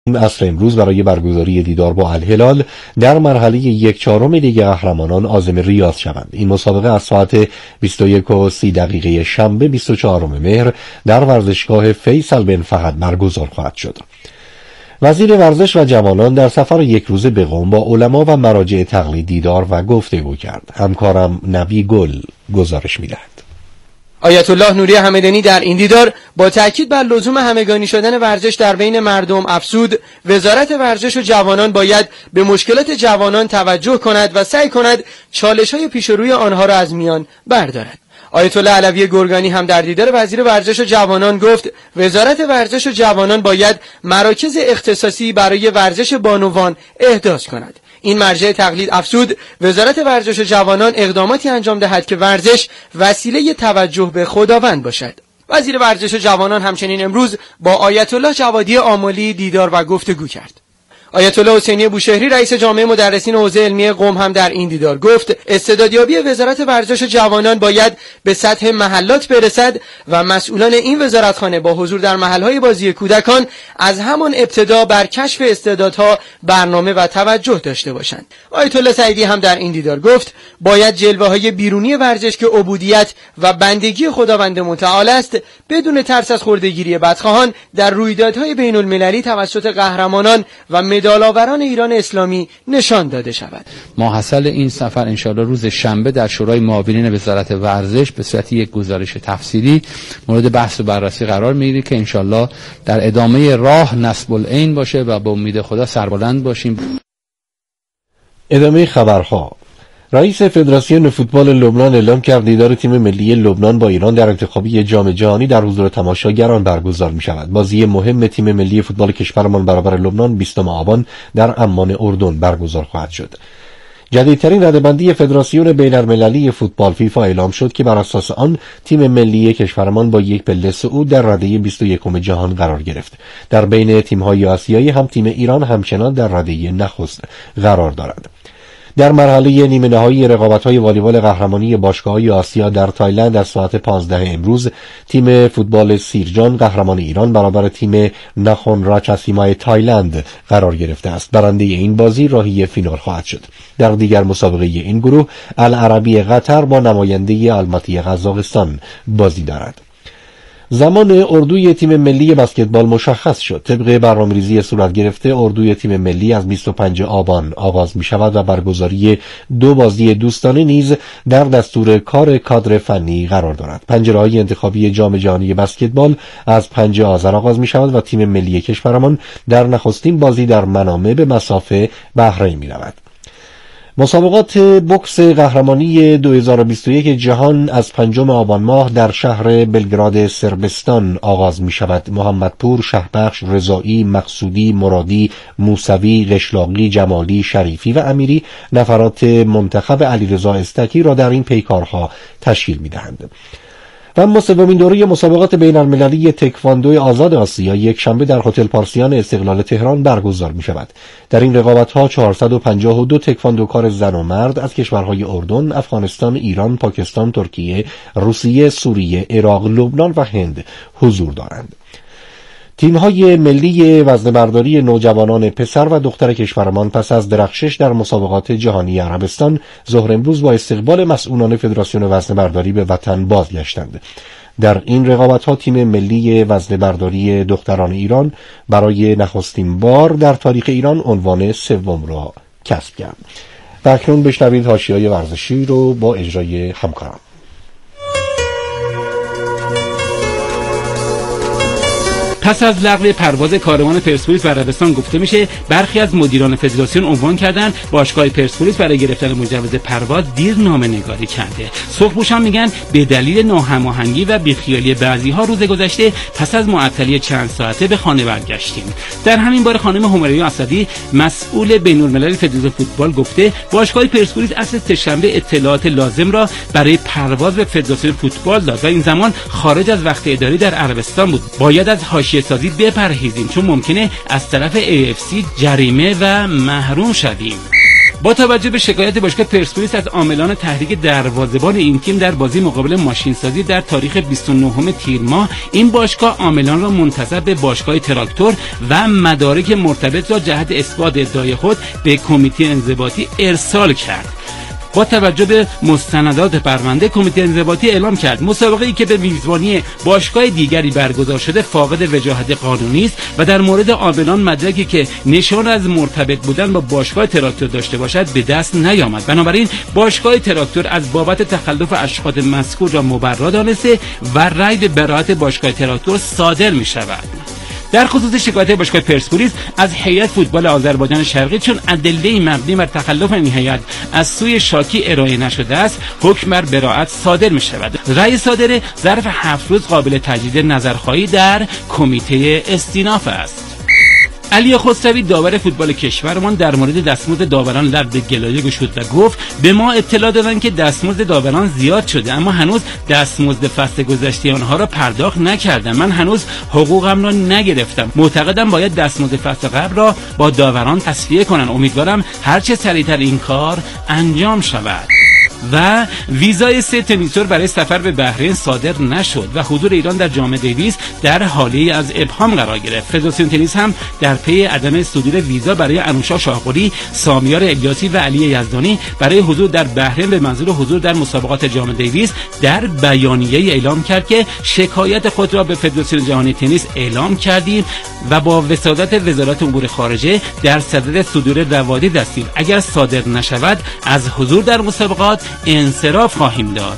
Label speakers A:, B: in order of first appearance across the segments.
A: عصر امروز برای برگزاری دیدار با الهلال در مرحله 1/4 لیگ قهرمانان عازم ریاض شوند. این مسابقه از ساعت 21:30 شنبه 24 مهر در ورزشگاه فیصل بن فهد برگزار خواهد شد. وزیر ورزش و جوانان در سفر 1 روزه به قم با علما و مراجع تقلید دیدار و گفتگو کرد. همکارم نبی گل گزارش می‌دهد.
B: آیت الله نوری همدانی در این دیدار با تاکید بر لزوم همگانی شدن ورزش در بین مردم افزود وزارت ورزش و جوانان باید به مشکلات جوانان توجه کند و سعی کند چالش‌های پیش روی آنها را از میان بردارد. آیت الله علوی گرگانی هم در دیدار وزیر ورزش و جوانان گفت وزارت ورزش و جوانان باید مراکز اختصاصی برای ورزش بانوان احداث کند. این مرجع تقلید افزود وزارت ورزش و جوانان اقداماتی انجام دهد که ورزش وسیله توجه به خداوند باشد. وزیر ورزش و جوانان همچنین امروز با آیت الله جوادی آملی دیدار و گفتگو کرد. آیت الله حسینی بوشهری رئیس جامعه مدرسین حوزه علمی قم هم در این دیدار گفت استعدادیابی وزارت ورزش و جوانان باید به سطح محلات برسد و مسئولان این وزارتخانه با حضور در محلهای بازی کودکان از همان ابتدا بر کشف استعدادها برنامه و توجه داشته باشند. آیت الله سعیدی هم در این دیدار گفت باید جلوه‌های بیرونی ورزش که عبودیت و بندگی خداوند متعال است بدون ترس از خرده‌گیری بدخواهان در رویدادهای بین‌المللی توسط قهرمانان و مدال‌آوران ایران اسلامی نشان داده شود.
C: ماحصل این سفر انشاءالله روز شنبه در شورای معاونین وزارت ورزش به صورت یک گزارش تفصیلی مورد بحث و بررسی قرار میگیره که انشاءالله در ادامه راه نصب العین باشه و با امید خدا سربلند باشیم.
A: ادامه خبرها. رئیس فدراسیون فوتبال لبنان اعلام کرد دیدار تیم ملی لبنان با ایران در انتخابی جام جهانی در حضور تماشاگران برگزار می شود. بازی مهم تیم ملی فوتبال کشورمان برابر لبنان 20 آبان در عمان اردن برگزار خواهد شد. جدیدترین رده‌بندی فدراسیون بین‌المللی فوتبال فیفا اعلام شد که بر اساس آن تیم ملی کشورمان با یک پله صعود در رده 21 جهان قرار گرفت. در بین تیم‌های آسیایی هم تیم ایران همچنان در رده نخست قرار دارد. در مرحله نیمه نهایی رقابت‌های والیبال قهرمانی باشگاه‌های آسیا در تایلند از ساعت 15 امروز تیم فوتبال سیرجان قهرمان ایران برابر تیم نخون راچاسیمای تایلند قرار گرفته است. برنده این بازی راهی فینال خواهد شد. در دیگر مسابقه این گروه العربی قطر با نماینده الماتی قزاقستان بازی دارد. زمان اردوی تیم ملی بسکتبال مشخص شد. طبق برنامه‌ریزی صورت گرفته اردوی تیم ملی از 25 آبان آغاز می شود و برگزاری 2 بازی دوستانه نیز در دستور کار کادر فنی قرار دارد. پنجره‌های انتخابی جام جهانی بسکتبال از 5 آذر آغاز می شود و تیم ملی کشورمان در نخستین بازی در منامه به مصاف بحرین می رود. مسابقات بوکس قهرمانی 2021 جهان از 5 آبان ماه در شهر بلگراد صربستان آغاز می شود. محمدپور، شهبخش، رضایی، مقصودی، مرادی، موسوی، قشلاقی، جمالی، شریفی و امیری نفرات منتخب علیرضا استکی را در این پیکارها تشکیل می دهند. و اما سومین دوره مسابقات بین‌المللی تکواندو آزاد آسیا یک شنبه در هتل پارسیان استقلال تهران برگزار می شود. در این رقابت‌ها 452 تکواندوکار زن و مرد از کشورهای اردن، افغانستان، ایران، پاکستان، ترکیه، روسیه، سوریه، عراق، لبنان و هند حضور دارند. تیم‌های ملی وزنه‌برداری نوجوانان پسر و دختر کشورمان پس از درخشش در مسابقات جهانی عربستان ظهر امروز با استقبال مسئولان فدراسیون وزنه‌برداری به وطن بازگشتند. در این رقابت‌ها تیم ملی وزنه‌برداری دختران ایران برای نخستین بار در تاریخ ایران عنوان سوم را کسب کرد. و اکنون بشنوید حاشیه‌های ورزشی رو با اجرای همکاران.
D: پس از لغو پرواز کاروان پرسپولیس به عربستان گفته میشه برخی از مدیران فدراسیون عنوان کردن باشگاه پرسپولیس برای گرفتن مجوز پرواز دیر نامه‌نگاری کرده. سرخپوشان میگن به دلیل ناهماهنگی و بیخیالی بعضی‌ها روز گذشته پس از معطلی چند ساعته به خانه برگشتیم. در همین باره خانم همیرا اسدی مسئول بین‌المللی فدراسیون فوتبال گفته باشگاه پرسپولیس اصل سه‌شنبه اطلاعات لازم را برای پرواز به فدراسیون فوتبال داد و این زمان خارج از وقت اداری در عربستان بود. باید از حاشیه سازی بپرهیزیم چون ممکنه از طرف AFC جریمه و محروم شویم. با توجه به شکایت باشگاه پرسپولیس از عاملان تحریک دروازه‌بان این تیم در بازی مقابل ماشینسازی در تاریخ 29 تیر ماه، این باشگاه عاملان را منتسب به باشگاه تراکتور و مدارک مرتبط را جهت اثبات ادعای خود به کمیته انضباطی ارسال کرد. با توجه به مستندات پرونده، کمیته انضباطی اعلام کرد مسابقه‌ای که به میزبانی باشگاه دیگری برگزار شده فاقد وجاهت قانونی است و در مورد عاملان مدرکی که نشان از مرتبط بودن با باشگاه تراکتور داشته باشد به دست نیامد. بنابراین باشگاه تراکتور از بابت تخلف اشخاص مذکور را مبرا دانسته و رأی به براءت باشگاه تراکتور صادر می‌شود. در خصوص شکایت باشگاه پرسپولیس از هیئت فوتبال آذربایجان شرقی، چون ادله مبنی بر تخلف این هیئت از سوی شاکی ارائه نشده است، حکم بر براءت صادر می شود. رأی صادره ظرف 7 روز قابل تجدید نظرخواهی در کمیته استیناف است. علی خسروی داور فوتبال کشورمان در مورد دستمزد داوران لب به گلایه گشود و گفت به ما اطلاع دادن که دستمزد داوران زیاد شده، اما هنوز دستمزد فصل گذشته آنها را پرداخت نکردم. من هنوز حقوقم را نگرفتم. معتقدم باید دستمزد فصل قبل را با داوران تصفیه کنند. امیدوارم هر چه سریعتر این کار انجام شود. و ویزای 3 تنیسور برای سفر به بحرین صادر نشد و حضور ایران در جام دیویس در حاله از ابهام قرار گرفت. فدراسیون تنیس هم در پی عدم صدور ویزا برای انوشا شاهقلی، سامیار الیاسی و علی یزدانی برای حضور در بحرین به منظور حضور در مسابقات جام دیویس در بیانیه اعلام کرد که شکایت خود را به فدراسیون جهانی تنیس اعلام کردیم و با وسادت وزارت امور خارجه در صدد صدور روادی دستیم. اگر صادر نشود از حضور در مسابقات انصراف خواهیم داد.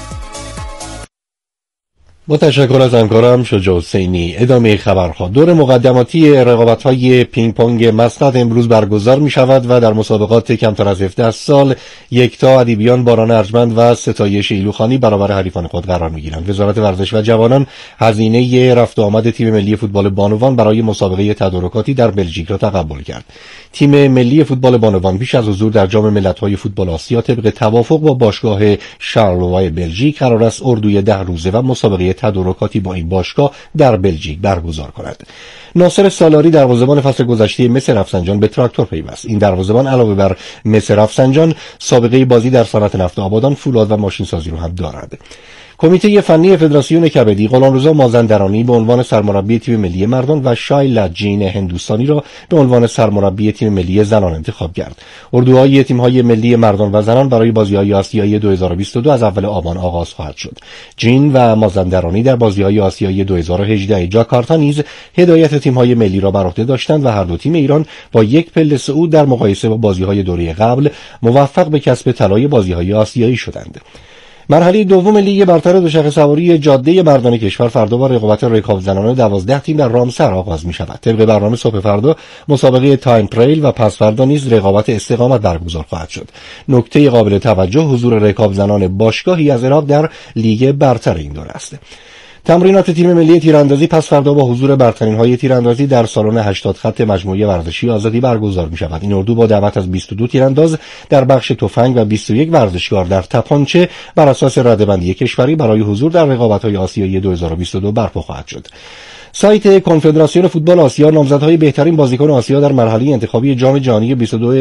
A: با تشکر از همکارم شجاع حسینی. ادامه خبرها. دور مقدماتی رقابت‌های پینگ پونگ مسند امروز برگزار می‌شود و در مسابقات کمتر از 17 سال یکتا ادیبیان باران ارجمند و ستایش ایلوخانی برابر حریفان خود قرار می‌گیرند. وزارت ورزش و جوانان هزینه رفت و آمد تیم ملی فوتبال بانوان برای مسابقه تدارکاتی در بلژیک را تقبل کرد. تیم ملی فوتبال بانوان پیش از حضور در جام ملت‌های فوتبال آسیا طبق توافق با باشگاه شارلوای بلژیک قرار است اردوی 10 روزه و مسابقه تدارکاتی با این باشگاه در بلژیک برگزار کند. ناصر سالاری دروازه‌بان فصل گذشته مس رفسنجان به تراکتور پیوست. این دروازه‌بان علاوه بر مس رفسنجان سابقه بازی در صنعت نفت آبادان، فولاد و ماشین سازی رو هم دارد. کمیته فنی فدراسیون کبدی غلامرضا مازندرانی به عنوان سرمربی تیم ملی مردان و شایلا جین هندوستانی را به عنوان سرمربی تیم ملی زنان انتخاب کرد. اردوهای تیم‌های ملی مردان و زنان برای بازی‌های آسیایی 2022 از اول آبان آغاز خواهد شد. جین و مازندرانی در بازی‌های آسیایی 2018 جاکارتا نیز هدایت تیم‌های ملی را بر عهده داشتند و هر دو تیم ایران با یک پله صعود در مقایسه با بازی‌های دوره قبل موفق به کسب طلای بازی‌های آسیایی شدند. مرحله دوم لیگ برتر دوچرخه سواری جاده مردان کشور فردا با رقابت رکاب زنانه 12 تیم در رامسر آغاز می شود. طبق برنامه صبح فردا مسابقه تایم تریل و پس فردا نیز رقابت استقامت برگزار خواهد شد. نکته قابل توجه حضور رکاب زنان باشگاهی از عراق در لیگ برتر این دوره است. تمرینات تیم ملی تیراندازی پس فردا با حضور برترین‌های تیراندازی در سالن 80 خط مجموعه ورزشی آزادی برگزار می‌شود. این اردو با دعوت از 22 تیرانداز در بخش تفنگ و 21 ورزشکار در تپانچه بر اساس رده‌بندی کشوری برای حضور در رقابت‌های آسیایی 2022 برپا خواهد شد. سایت کنفدراسیون فوتبال آسیا نامزدهای بهترین بازیکن آسیا در مرحله انتخابی جام جهانی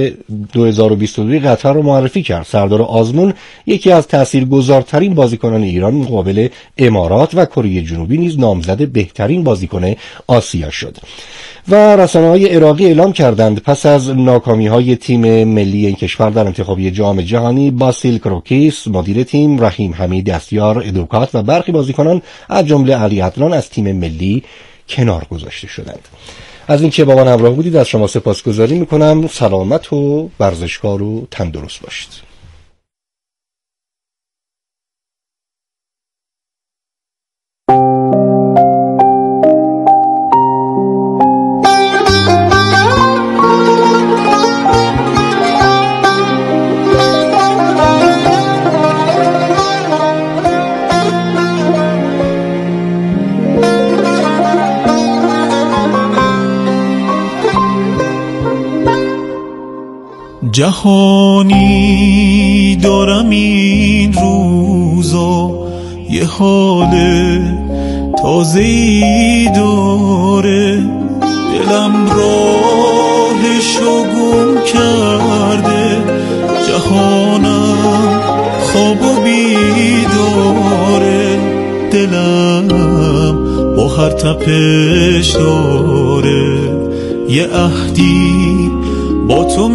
A: 2022 قطر را معرفی کرد. سردار آزمون یکی از تاثیرگذارترین بازیکنان ایران مقابل امارات و کره جنوبی نیز نامزد بهترین بازیکن آسیا شد. و رسانه‌های عراقی اعلام کردند پس از ناکامی‌های تیم ملی این کشور در انتخابی جام جهانی، باسیل کروکیس مدیر تیم، رحیم حمید دستیار ادوکات و برخی بازیکنان از جمله علی عدنان از تیم ملی کنار گذاشته شدند. از اینکه با من همراه بودید از شما سپاسگزاری می‌کنم. سلامت و ورزشکار و تندرست باشید.
E: جهانی دارم این روزا، یه حال تازه‌ای داره، دلم راهشو گم کرده، هر تپش داره یه عهدی با تو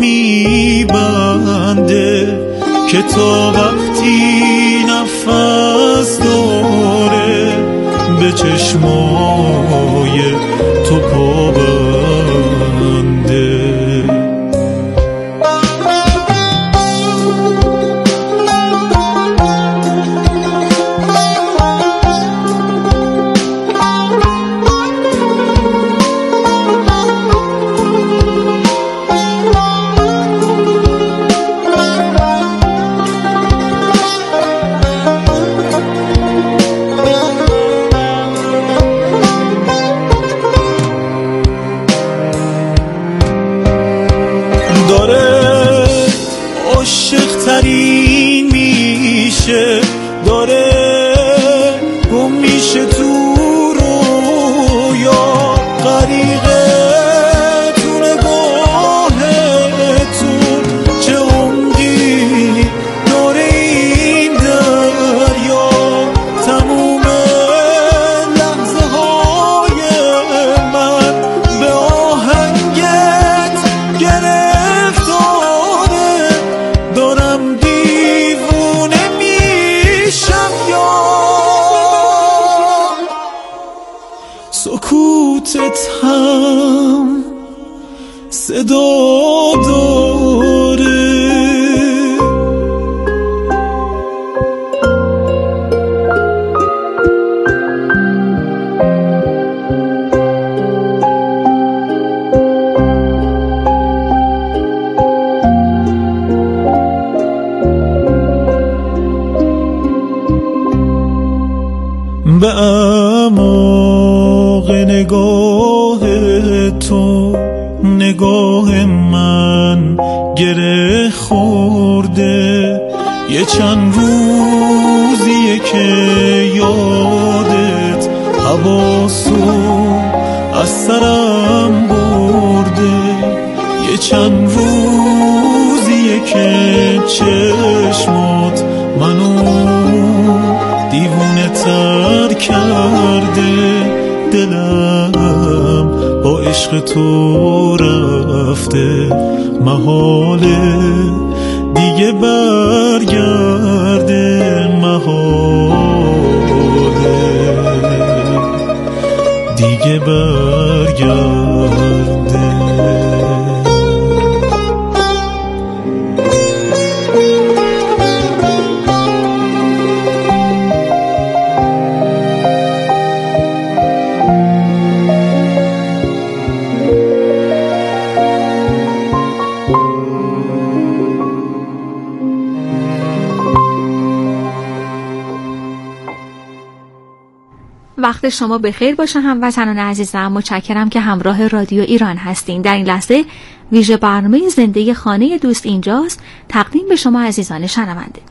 E: میبنده که تا وقتی نفس داره به چشمای تو پابنده. سکوتت هم صدا داره. به اعماق نگاه تو نگاه من گره خورده، یه چند روزیه که یادت حواسو از سرم برده، یه چند روزیه که چشمات منو دیوونه تر کرده، دلم با عشق تو رفته، محاله دیگه برگرده، محاله دیگه برگرده.
F: وقت شما بخیر باشه هموطنان عزیزم. متشکرم که همراه رادیو ایران هستین. در این لحظه ویژه برنامه زنده خانه دوست اینجاست، تقدیم به شما عزیزان شنونده.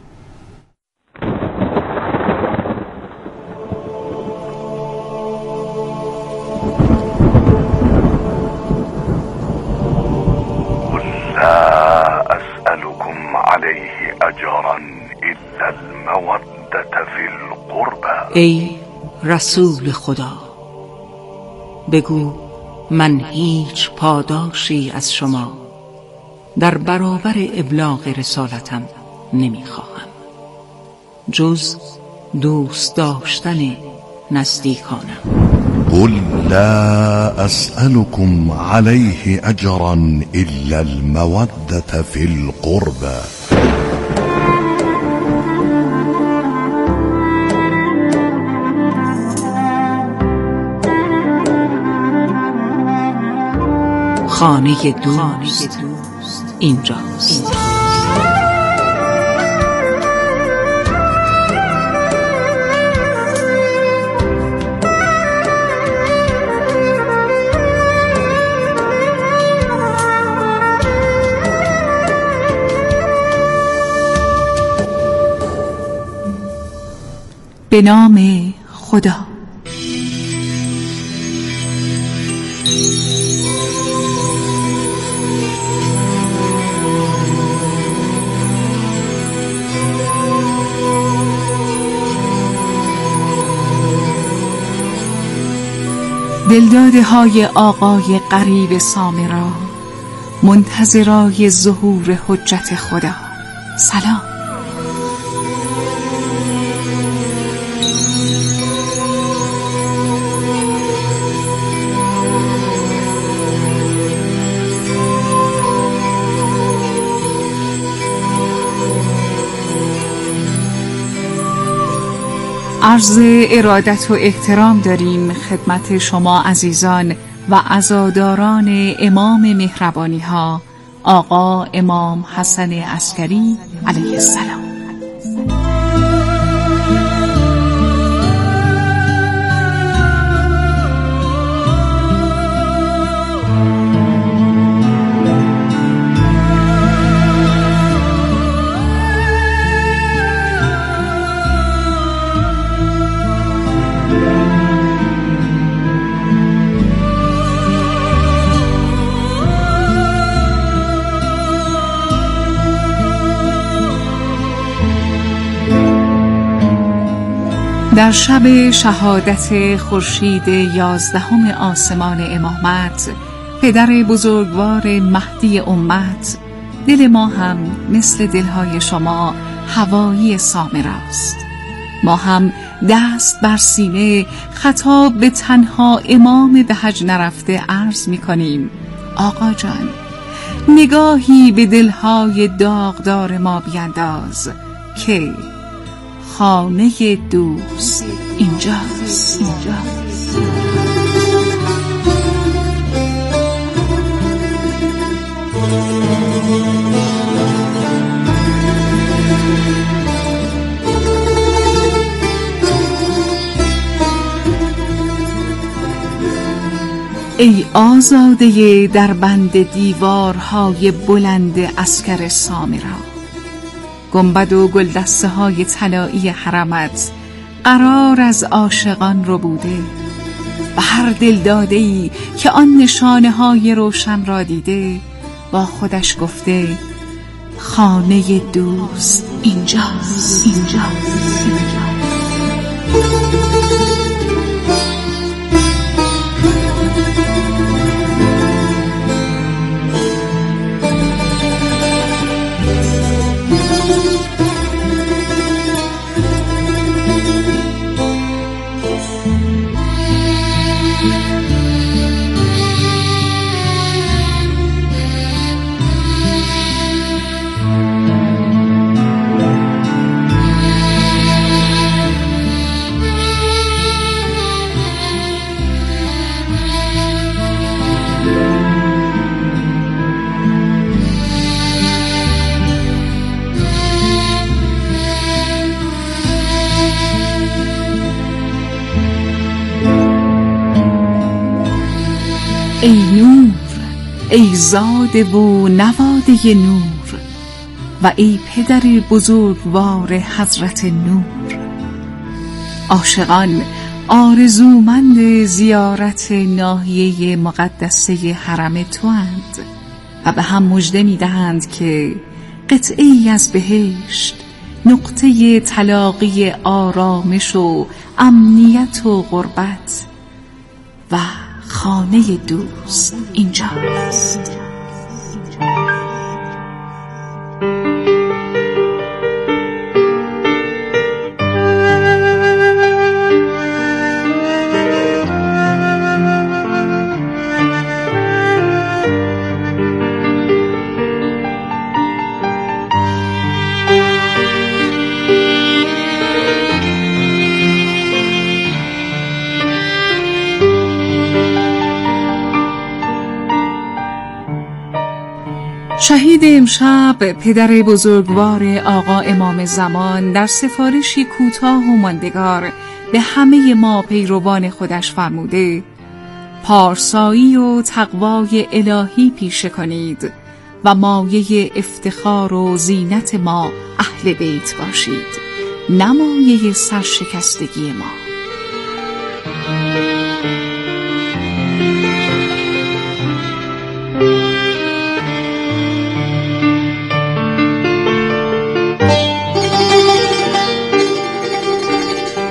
G: لا أسألكم عليه أجرا إلا المودة في القربى.
H: ای رسول خدا، بگو من هیچ پاداشی از شما در برابر ابلاغ رسالتم نمیخواهم جز دوست داشتن نزدیکانم.
G: قل لا أسألكم عليه أجرا إلا المودة في القربى.
H: خانه دوست اینجاست. به نام خدا. دلداده های آقای غریب سامرا، منتظرای ظهور حجت خدا، سلام. عرض ارادت و احترام داریم خدمت شما عزیزان و عزاداران امام مهربانی ها، آقا امام حسن عسکری علیه السلام. در شب شهادت خورشید 11 آسمان امامت، پدر بزرگوار مهدی امت، دل ما هم مثل دلهای شما هوایی سامراست. ما هم دست بر سینه خطاب به تنها امام به حج نرفته عرض می کنیم: آقا جان، نگاهی به دلهای داغدار ما بینداز که خانه دوست اینجاست. ای آزاده در بند دیوارهای بلند عسکر سامرا، گنبد و گلدسته های طلایی حرمت قرار از عاشقان رو بوده و هر دلداده‌ای که آن نشانه های روشن را دیده با خودش گفته خانه دوست اینجاست. ای نور، ای زاده و نواده نور و ای پدر بزرگوار حضرت نور، عاشقان آرزومند زیارت ناحیه مقدسه حرم تواند و به هم مژده می‌دهند که قطعه‌ای از بهشت، نقطه تلاقی آرامش و امنیت و غربت و خانه دوست اینجاست. شهید امشب پدر بزرگوار آقا امام زمان در سفارشی کوتاه و ماندگار به همه ما پیروان خودش فرموده: پارسایی و تقوای الهی پیشه کنید و مایه افتخار و زینت ما اهل بیت باشید، نمایه سرشکستگی ما.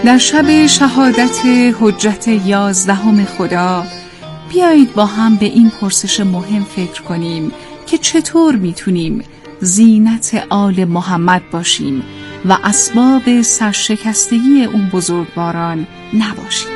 H: در شب شهادت حجت 11 خدا بیایید با هم به این پرسش مهم فکر کنیم که چطور میتونیم زینت آل محمد باشیم و اسباب سرشکستگی اون بزرگواران نباشیم.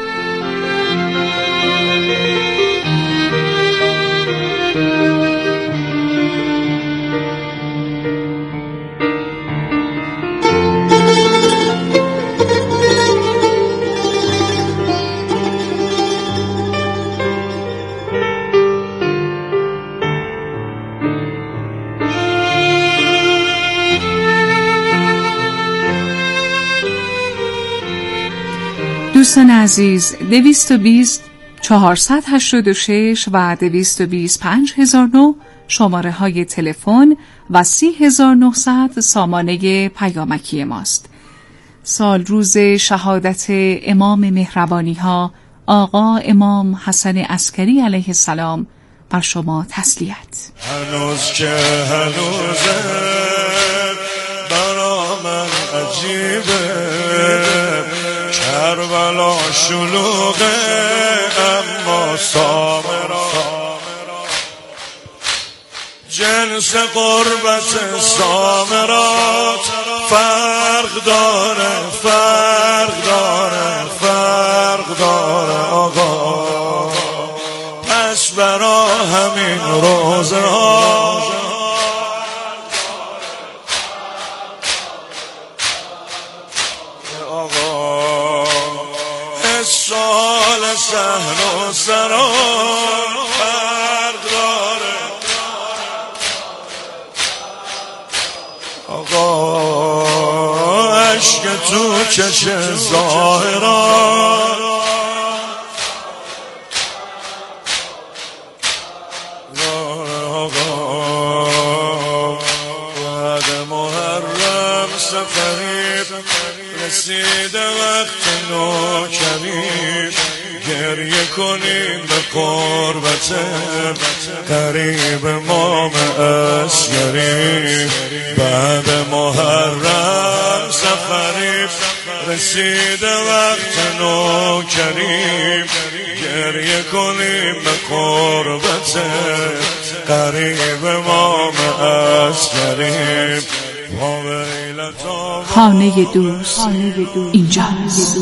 H: دوستان عزیز، 220 486 و 220 5009 شماره های تلفن و 3900 سامانه پیامکی ماست. سال روز شهادت امام مهربانی ها آقا امام حسن عسکری علیه السلام بر شما تسلیت.
E: هنوز که هنوزه برا من عجیبه، کربلا شلوغه اما سامرا جنس قربت سامرات فرق داره فرق داره فرق داره آقا، پس برا همین روزه ها سال سهل و سرا فرق داره آقا، عشق تو چش ظاهران آقا، بعد محرم سفری رسیده وقت نوکریم، گریه کنیم به قربت قریب امام عسکری. بعد محرم سفری رسیده وقت نوکریم، گریه کنیم به قربت قریب امام عسکری.
H: خانه دوست اینجاست.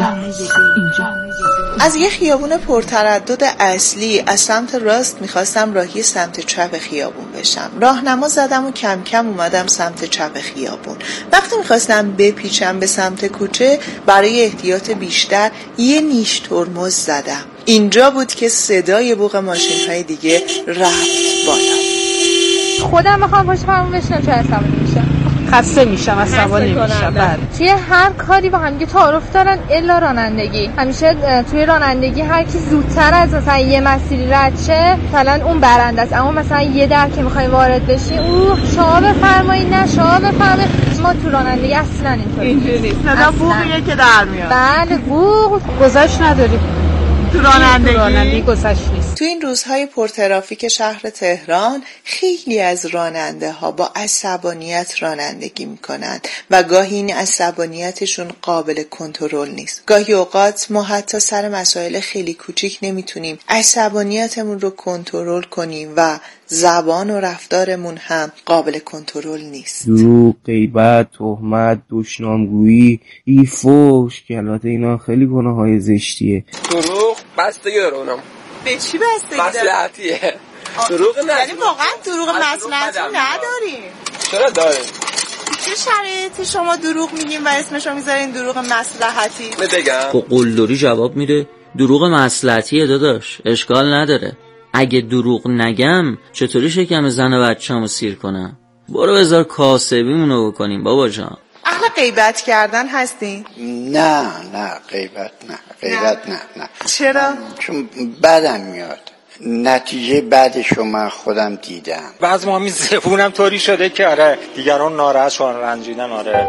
I: از یه خیابون پرتردد اصلی از سمت راست میخواستم راهی سمت چپ خیابون بشم. راهنما زدم و کم کم اومدم سمت چپ خیابون. وقتی میخواستم بپیچم به سمت کوچه، برای احتیاط بیشتر یه نیش ترمز زدم. اینجا بود که صدای بوق ماشین های دیگه رفت بالا.
J: خودم بخوام پشت فرمون بشینم چه عصبانی میشم،
K: خسته میشم، عصبانی میشم.
J: توی هر کاری با هم تعارف دارن الا رانندگی. همیشه توی رانندگی هر کی زودتر از مثلا یه مسیری رد شه مثلا اون برنده است، اما مثلا یه در که میخوایم وارد بشی شما بفرمایید نه شما بفرمایید. ما تو رانندگی اصلا اینطوری
K: نیست. صدا بوقیه که در میاد.
J: بله بوق گذاشت نداریم
K: تو رانندگی
J: گذاشت نیست.
I: تو این روزهای پرترافیک شهر تهران خیلی از راننده ها با عصبانیت رانندگی میکنن و گاهی این عصبانیتشون قابل کنترل نیست. گاهی اوقات ما حتی سر مسائل خیلی کوچیک نمیتونیم عصبانیتمون رو کنترل کنیم و زبان و رفتارمون هم قابل کنترل نیست.
L: دروغ، غیبت، تهمت، دشنامگویی، فحش، که البته اینا خیلی گناه‌های زشتیه.
M: دروغ بستگی داره اونم.
K: به چی بستگی داره؟
M: مصلحتیه. دروغ نه.
K: یعنی واقعا دروغ مصلحتی نداریم.
M: چرا داریم؟
K: چه شرایطی شما دروغ میگین و اسمشو میذارین دروغ مصلحتی؟
M: بگم.
N: با قلدری جواب میده دروغ مصلحتیه داداش، اشکال نداره. اگه دروغ نگم چطوری شکم زن و بچه‌مو سیر کنم؟ برو بذار کاسبیمونو بکنیم بابا جان.
I: اهل غیبت کردن هستین؟
O: نه غیبت نه.
I: چرا؟
O: چون بدم میاد. نتیجه بعدشو من خودم دیدم.
P: بعض ما زبونم طوری شده که آره دیگران ناراحت شدن، رنجیدن. آره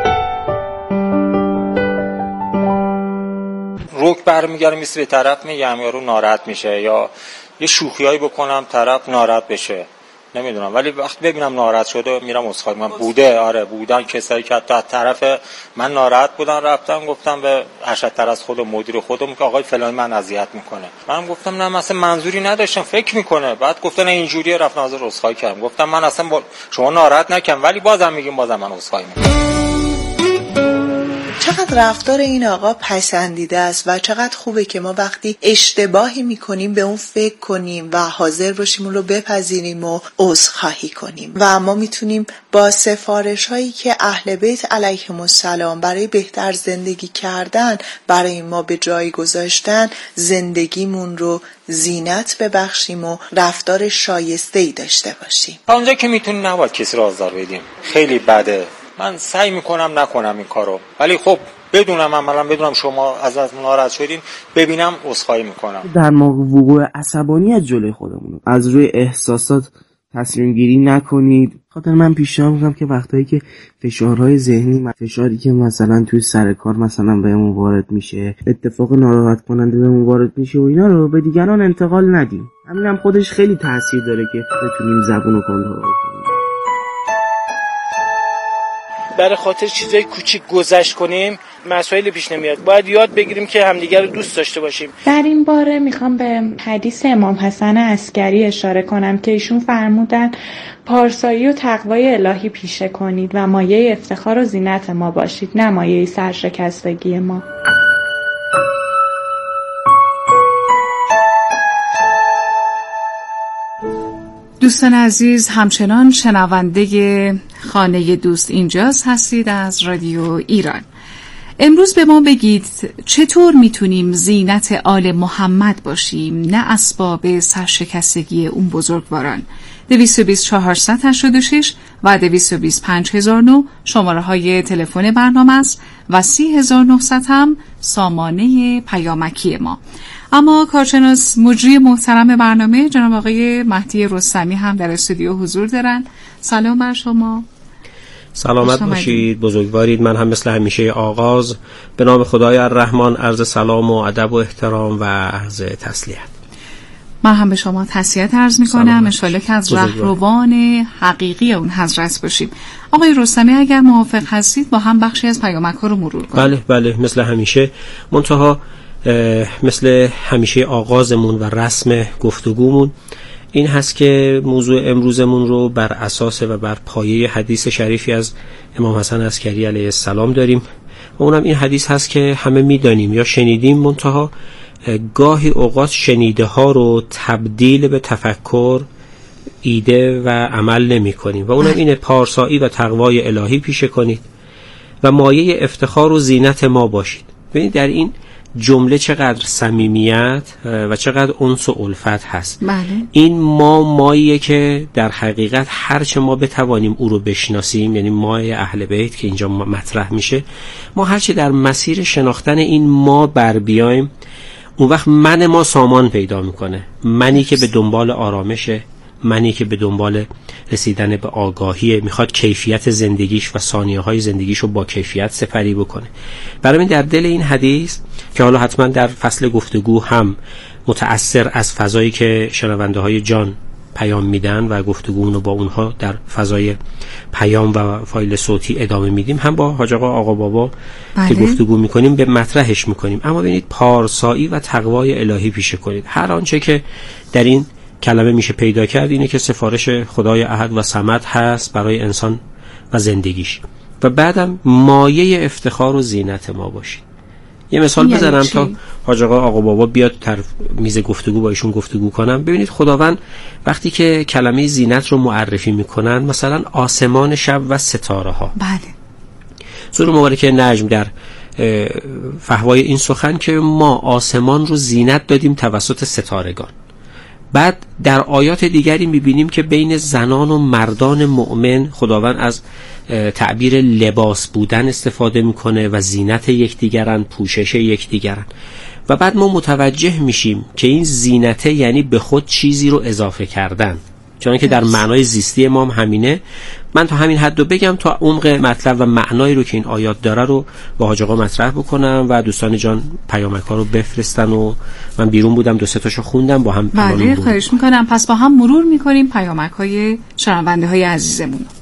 P: روک برمیگره میسه به طرف میگم یارو ناراحت میشه، یا یه شوخیایی بکنم طرف ناراحت بشه. نمیدونم، ولی وقتی ببینم ناراحت شده میرم عذرخواهی میکنم. بودن کسایی که حتی از طرف من ناراحت بودن، رفتم گفتم به ارشدتر از خود مدیر خودم که آقای فلانی من اذیت میکنه. منم گفتم نه مثلا منظوری نداشتم، فکر میکنه. بعد گفتن اینجوریه، رفتم ازش عذرخواهی کردم. گفتم من اصلا شما ناراحت نکنم، ولی بازم میگیم من عذرخواهی میکنم.
I: چقدر رفتار این آقا پسندیده است و چقدر خوبه که ما وقتی اشتباهی میکنیم به اون فکر کنیم و حاضر باشیم اون رو بپذیریم و عذرخواهی کنیم و ما میتونیم با سفارش هایی که اهل بیت علیهم السلام برای بهتر زندگی کردن برای ما به جای گذاشتن زندگیمون رو زینت ببخشیم و رفتار شایسته‌ای داشته باشیم.
P: تا اونجا که میتونیم نباید کسی رو آزار بدیم، خیلی بده. من سعی میکنم نکنم این کارو، ولی خب بدونم شما از ناراحت شدین، ببینم عذرخواهی میکنم.
L: در موقع وقوع عصبانیت جلوی خودمون از روی احساسات تصمیم گیری نکنید. خاطر من پیشنهاد میکنم که وقتایی که فشارهای ذهنی، فشاری که مثلا توی سر کار مثلا بهمون وارد میشه، اتفاق ناراحت کننده بهمون وارد میشه و اینا رو به دیگران انتقال ندیم. همینم خودش خیلی تاثیر داره که بتونیم زبون رو کنترل کنیم.
Q: برای خاطر چیزای کوچیک گذشت کنیم مسائل پیش نمیاد. باید یاد بگیریم که همدیگر رو دوست داشته باشیم.
R: در این باره میخوام به حدیث امام حسن عسکری اشاره کنم که ایشون فرمودن پارسایی و تقوای الهی پیشه کنید و مایه افتخار و زینت ما باشید، نه مایه سرشکستگی ما.
H: دوستان عزیز، همچنان شنونده خانه دوست اینجاست هستید از رادیو ایران. امروز به ما بگید چطور میتونیم زینت آل محمد باشیم، نه اسباب سرشکستگی اون بزرگواران. 22486 و 225009 شماره های تلفن برنامه است و 30900 هم سامانه پیامکی ما. اما کارشناس مجری محترم برنامه جناب آقای مهدی رستمی هم در استودیو حضور دارن. سلام بر شما.
S: سلامت باشید، بزرگوارید. من هم مثل همیشه آغاز به نام خدای الرحمن عرض سلام و ادب و احترام و عرض تسلیت.
H: من هم به شما تسلیت عرض میکنم. انشالله که از رهروان حقیقی اون حضرت باشیم. آقای رستمی اگر موافق هستید با هم بخشی از پیامک ها رو مرور کنیم.
S: بله مثل همیشه. منتها مثل همیشه آغازمون و رسم گفتگومون این هست که موضوع امروزمون رو بر اساس و بر پایه حدیث شریفی از امام حسن عسکری علیه السلام داریم و اونم این حدیث هست که همه میدانیم یا شنیدیم، منتها گاهی اوقات شنیده ها رو تبدیل به تفکر، ایده و عمل نمی کنیم و اونم اینه: پارسایی و تقوای الهی پیشه کنید و مایه افتخار و زینت ما باشید. ببینید در این جمله چقدر صمیمیت و چقدر انس و الفت هست.
H: بله.
S: این ماییه که در حقیقت هرچه ما بتوانیم او رو بشناسیم، یعنی مای اهل بیت که اینجا مطرح میشه، ما هرچه در مسیر شناختن این ما بر بیایم، اون وقت من ما سامان پیدا میکنه. منی که به دنبال آرامشه، منی که به دنبال رسیدن به آگاهی، میخواد کیفیت زندگیش و ثانیه های زندگیش رو با کیفیت سپری بکنه. برای من در دل این حدیث که حالا حتما در فصل گفتگو هم متأثر از فضایی که شنونده های جان پیام میدن و گفتگو رو با اونها در فضای پیام و فایل صوتی ادامه میدیم، هم با حاج آقا بابا که گفتگو میکنیم به مطرحش میکنیم. اما ببینید، پارسایی و تقوای الهی پیشه کنید. هر آنچه که در این کلمه میشه پیدا کرد اینه که سفارش خدای احد و صمد هست برای انسان و زندگیش و بعدم مایه افتخار و زینت ما باشید. یه مثال بزنم تا حاج آقا بابا بیاد در میز گفتگو با ایشون گفتگو کنم. ببینید خداوند وقتی که کلمه زینت رو معرفی میکنن، مثلا آسمان شب و ستاره ها.
H: بله.
S: سوره مبارکه نجم در فحوای این سخن که ما آسمان رو زینت دادیم توسط ستارگان. بعد در آیات دیگری میبینیم که بین زنان و مردان مؤمن خداوند از تعبیر لباس بودن استفاده میکنه و زینت یکدیگرن، پوشش یکدیگرن. و بعد ما متوجه میشیم که این زینت یعنی به خود چیزی رو اضافه کردن. چون که در معنای زیستی ما هم همینه. من تا همین حد رو بگم تا عمق مطلب و معنایی رو که این آیات داره رو با حاج آقا مطرح بکنم و دوستان جان پیامک‌ها رو بفرستن و من بیرون بودم 2-3 تاشو خوندم با هم.
H: بله خواهش میکنم. پس با هم مرور میکنیم پیامک‌های شنونده‌های عزیزمون.